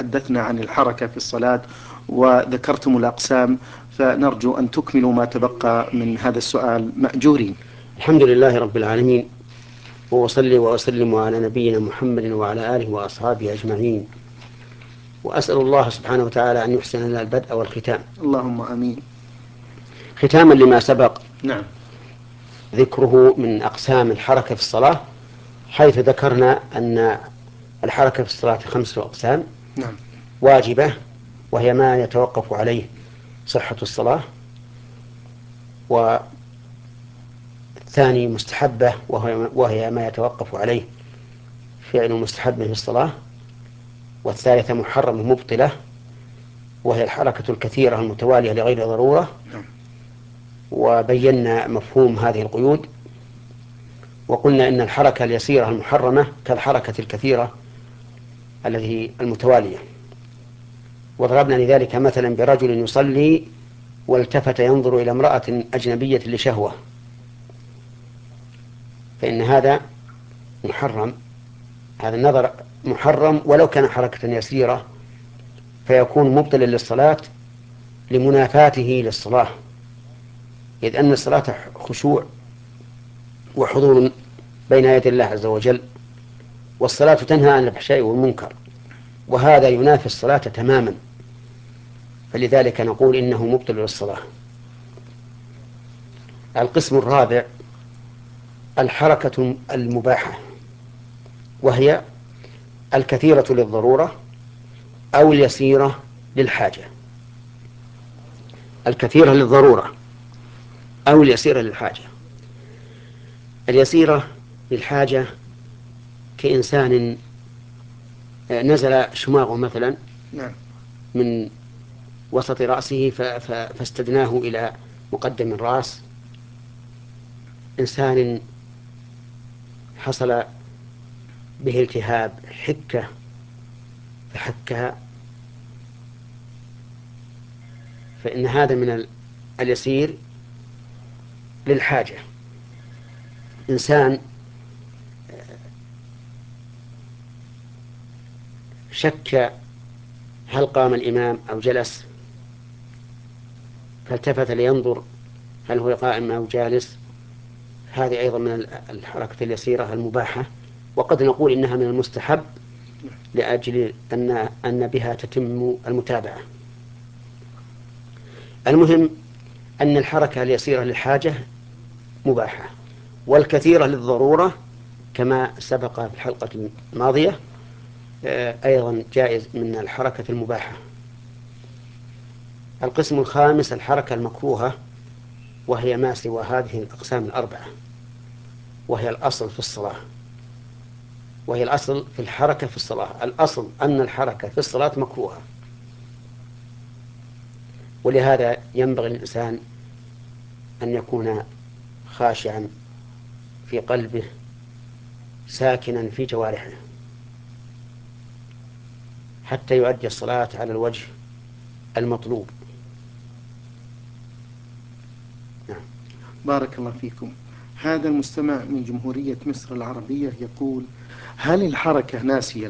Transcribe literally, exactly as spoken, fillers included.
تحدثنا عن الحركة في الصلاة وذكرتم الأقسام، فنرجو أن تكملوا ما تبقى من هذا السؤال مأجورين. الحمد لله رب العالمين، وأصلي وأسلم على نبينا محمد وعلى آله وأصحابه أجمعين، وأسأل الله سبحانه وتعالى أن يحسن لنا البدء والختام. اللهم آمين. ختاما لما سبق نعم. ذكره من أقسام الحركة في الصلاة، حيث ذكرنا أن الحركة في الصلاة خمسة أقسام. نعم. واجبة، وهي ما يتوقف عليه صحة الصلاة. والثاني مستحبة، وهي ما يتوقف عليه فعل مستحب في الصلاة. والثالثة محرم مبطلة، وهي الحركة الكثيرة المتوالية لغير ضرورة. نعم. وبينا مفهوم هذه القيود، وقلنا إن الحركة اليسيرة المحرمة كالحركة الكثيرة التي المتوالية. وضربنا لذلك مثلا برجل يصلي والتفت ينظر إلى امرأة أجنبية لشهوة، فإن هذا محرم، هذا النظر محرم ولو كان حركة يسيرة، فيكون مبطلا للصلاة لمنافاته للصلاة، إذ أن الصلاة خشوع وحضور بين يدي الله عز وجل، والصلاة تنهى عن الفحشاء والمنكر، وهذا ينافي الصلاة تماما، فلذلك نقول إنه مبطل للصلاة. القسم الرابع الحركة المباحة، وهي الكثيرة للضرورة أو اليسيرة للحاجة. الكثيرة للضرورة أو اليسيرة للحاجة. اليسيرة للحاجة كإنسان نزل شماغه مثلا نعم. من وسط رأسه فاستدناه إلى مقدم الرأس. إنسان حصل به التهاب حكة فحكها، فإن هذا من اليسير للحاجة. إنسان شك هل قام الإمام أو جلس، فالتفت لينظر هل هو قائم أو جالس، هذه أيضا من الحركة اليسيرة المباحة، وقد نقول إنها من المستحب لأجل أن أن بها تتم المتابعة. المهم أن الحركة اليسيرة للحاجة مباحة، والكثيرة للضرورة كما سبق في الحلقة الماضية أيضا جائز من الحركة المباحة. القسم الخامس الحركة المكروهة، وهي ما سوى هذه الأقسام الأربعة، وهي الأصل في الصلاة، وهي الأصل في الحركة في الصلاة. الأصل أن الحركة في الصلاة مكروهة، ولهذا ينبغي للإنسان أن يكون خاشعا في قلبه ساكنا في جوارحه حتى يؤدي الصلاة على الوجه المطلوب. نعم. بارك الله فيكم. هذا المستمع من جمهورية مصر العربية يقول: هل الحركة ناسية